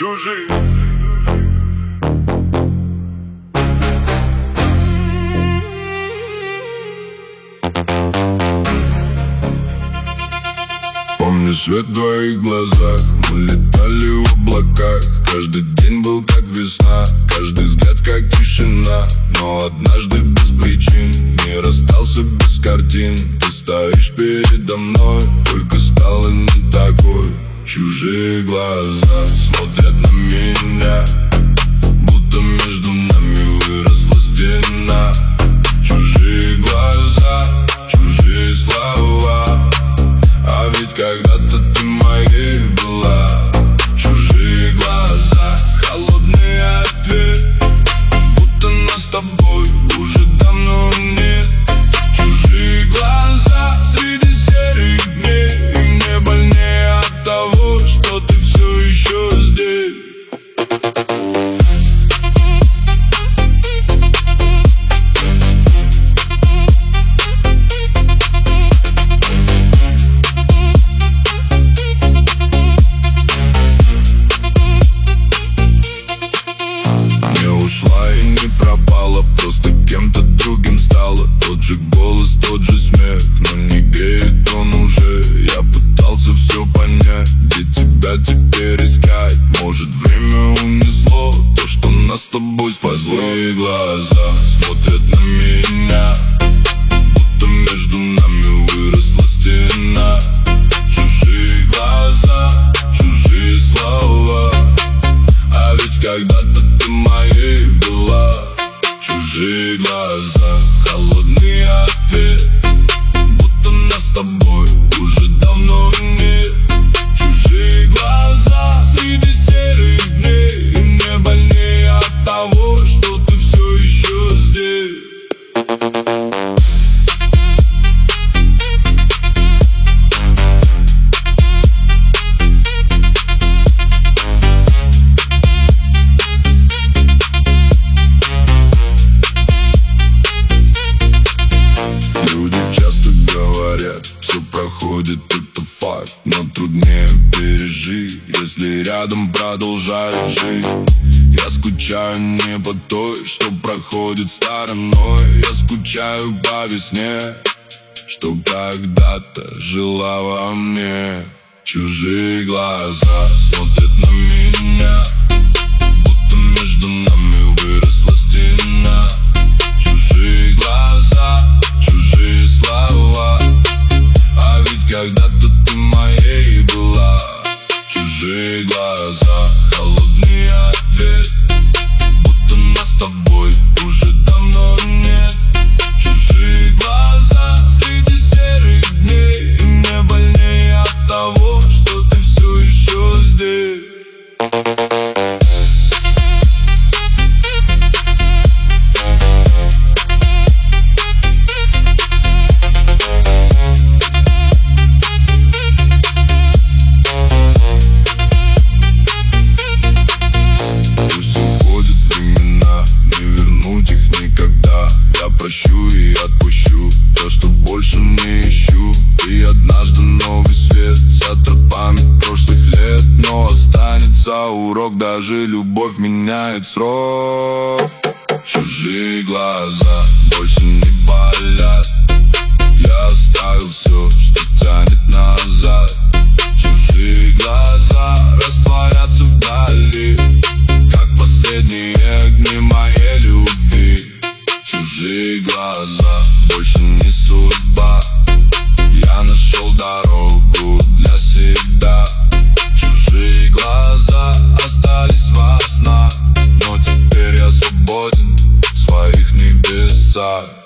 чужие. Помню свет в твоих глазах, мы летали в облаках. Каждый день был как весна, каждый взгляд как тишина. Но однажды без причин не расстался без картин. Ты стоишь передо мной, только стала не такой. Чужие глаза смотрят на меня, будто между нами выросла стена. Чужие глаза, чужие слова, а ведь когда-то ты моей была. Чужие глаза, холодный ответ, будто нас с тобой уже давно нет. Чужие глаза среди серых дней, и мне больнее от того, что ты все еще здесь. Ушла и не пропала, просто кем-то другим стала. Тот же голос, тот же смех, но не геет он уже. Я пытался все понять, где тебя теперь искать. Может, время унесло то, что нас с тобой спасло. Злые глаза смотрят на меня, будто между нами выросла стена. Чужие глаза, чужие слова, а ведь когда-то ты моей была. Чужие глаза, холодный ответ, будто нас с тобой уже давно нет. Чужие глаза среди серых дней, и мне больнее от того, что ты все еще здесь. Все проходит, это факт, но труднее пережить, если рядом продолжаешь жить. Я скучаю не по той, что проходит стороной. Я скучаю по весне, что когда-то жила во мне. Чужие глаза смотрят на меня, будто между нами выросла стена. Чужие глаза, чужие слова, а ведь когда-то ты моей была. Чужие глаза, холодный ответ, будто нас с тобой уже давно нет. Чужие глаза среди серых дней, и мне больнее от того, что ты все еще здесь. Прощу и отпущу то, что больше не ищу. И однажды новый свет сотрет память прошлых лет, но останется урок, даже любовь меняет срок. Чужие глаза больше не болят, я оставил все, что тянет назад. Чужие глаза растворятся вдали, как последние огни моей любви. Чужие глаза больше не судьба, я нашел дорогу для себя. Чужие глаза остались во снах, но теперь я свободен в своих небесах.